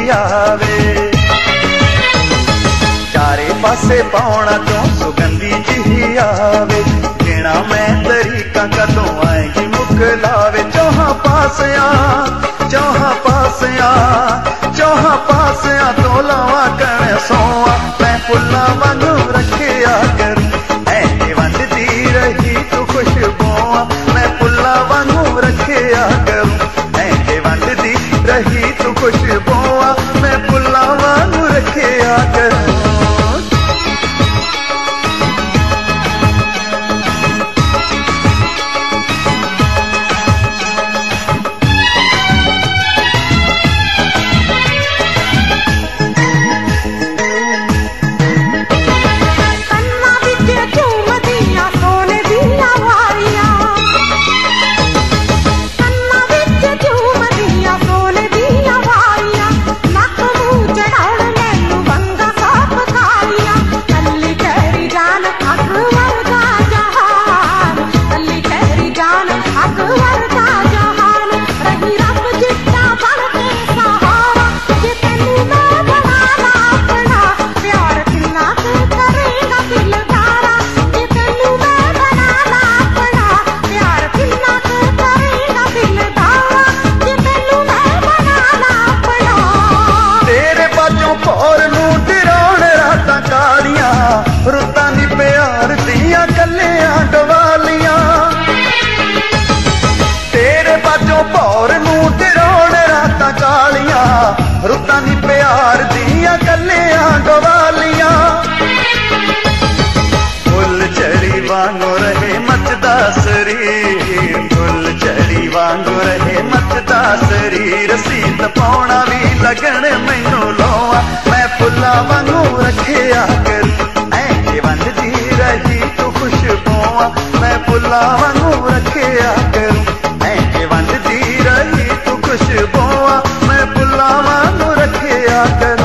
आवे। चारे पासे पाउणा तो सुगंधी जी आवे। गिणा मैं तरीका कदों आएगी मुकलावे। चौहां पासिया तो लावा कण सोआ। मैं फुल्ला वांगू रखिया करूं ऐ वंडदी रही तू खुशबुआ। मैं फुल्ला वांगू रखिया करूं ऐ वंडदी रही तू खुशबुआ। मैं फुल्ला वांगू रखिया करूं। रुतां दी प्यार दियां गल्लियां गवालियां। तेरे बाजों भौर नूं डराउण रातां कालियां। रुतां दी प्यार दियां गल्लियां गवालियां। फुल झड़ी वांगू रहे मचदा शरीर। फुल झड़ी वांगू रहे मचदा शरीर। सीत पाउणा भी लगण मैनू लोआ। मैं फुल्ला वांगू रखिया करूं वंडदी रही तू खुशबुआ। मैं फुल्ला वांगू रखिया करूं ऐ वंडदी रही तू खुशबुआ। मैं फुल्ला वांगू रखिया करूं।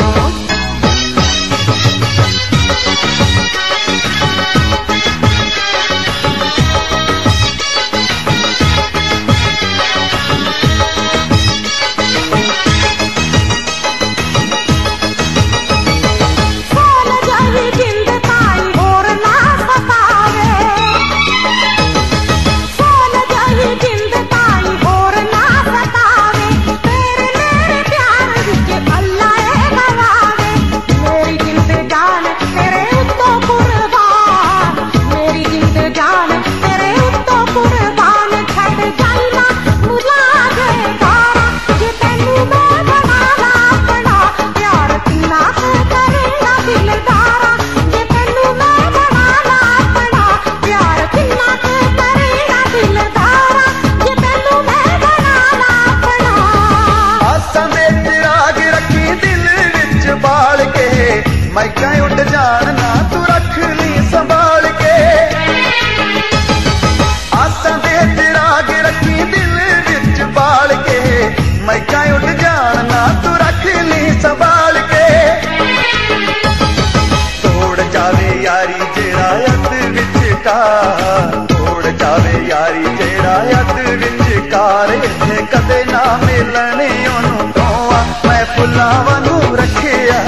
मैका उड़ जान ना तू रख ली संभाल के। आसां दे चिराग रखी दिल विच बाल के। मैका उड़ जान ना तू रख ली संभाल के। तोड़ जावे यारी जेड़ा अत विचकार। तोड़ जावे यारी जेड़ा अत विचकार। इत्थे कदे ना मिलने ओनू दोआ। मैं फुल्ला वांगू रखिया